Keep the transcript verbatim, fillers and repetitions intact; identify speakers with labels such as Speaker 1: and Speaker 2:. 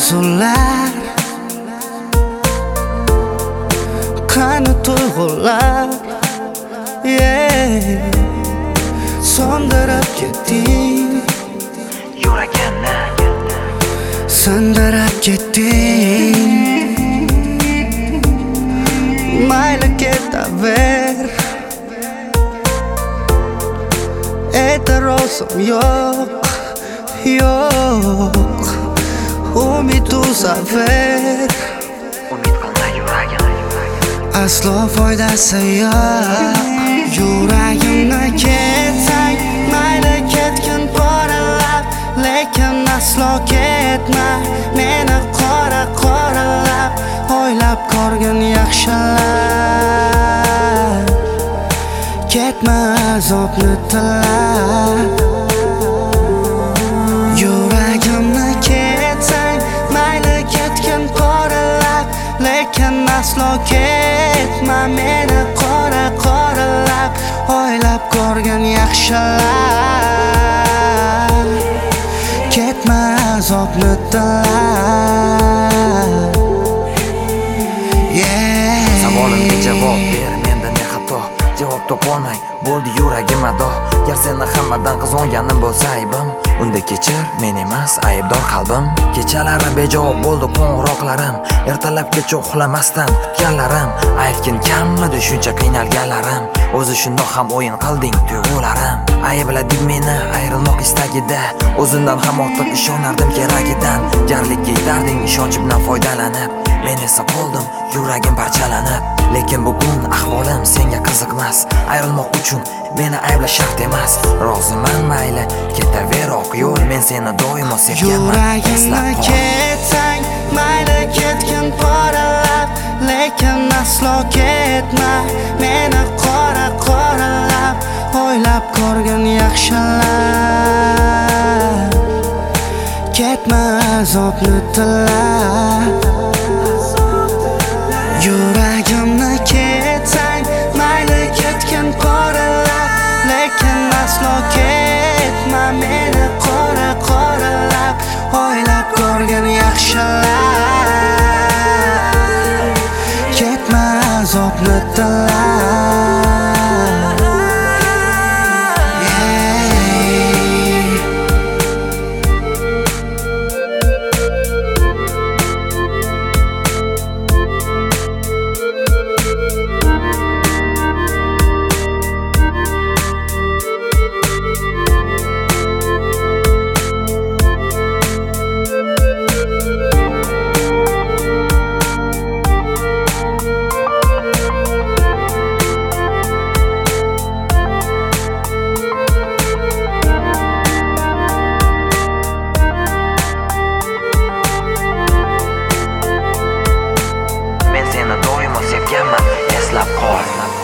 Speaker 1: orzular, qani tuyg'ular, yeah. Sondirib ketding
Speaker 2: yuragimni,
Speaker 1: sindirib ketding. Mayli ketaver, e'tirozim yo'q, yo'q. Umid uzaver,
Speaker 2: umid qilma yuragim,
Speaker 1: aslo foydasi yo'q. Yuragimni ketsang, mayli ketgin poralab, lekin aslo ketma meni qora qoralab. O'ylab ko'rgin yaxshilab, ketma azobni tilab. Yuragimni ketsang, mayli ketgin poralab, lekin aslo ketma meni qora qoralab. O'ylab ko'rgin yaxshilab, ketma azobni tilab.
Speaker 2: savolimga javob ber, menda ne xato? Javob topolmay bo'ldi yuragim ado. Gar seni hammadan qizg'onganim bo'lsa aybim, unda kechir, men emas aybdor qalbim. Kechalari bejavob bo'ldi qo'ng'iroqlarim, ertalabgacha uxlamasdan kutganlarim. Aytgin kammidi shuncha qiynalganlarim, o'zi shundoq ham o'yin qilding tuyg'ularim. Ayblading meni ayrilmoq istagida, o'zimdan ham ortiq ishonardim keragidan. Jarlikka yetarding ishonchimdan foydalanib, men esa qoldim yuragim parchalanib. Lekin bugun ahvolim senga qiziqmas, ayrilmoq uchun meni ayblash shart emas. Roziman mayli ketaver oq yo'l, men seni doimo sevganman.
Speaker 1: Yuragimni ketsang, mayli ketgin poralab, lekin aslo ketma meni qora qoralab. O'ylab ko'rgin yaxshilab, ketma azobni tilab. Yuragimni ketsang, mayli ketgin poralab, lekin aslo ketma meni qora qoralab. O'ylab ko'rgin yaxshilab, ketma azobni tilab.
Speaker 2: Eslab qol.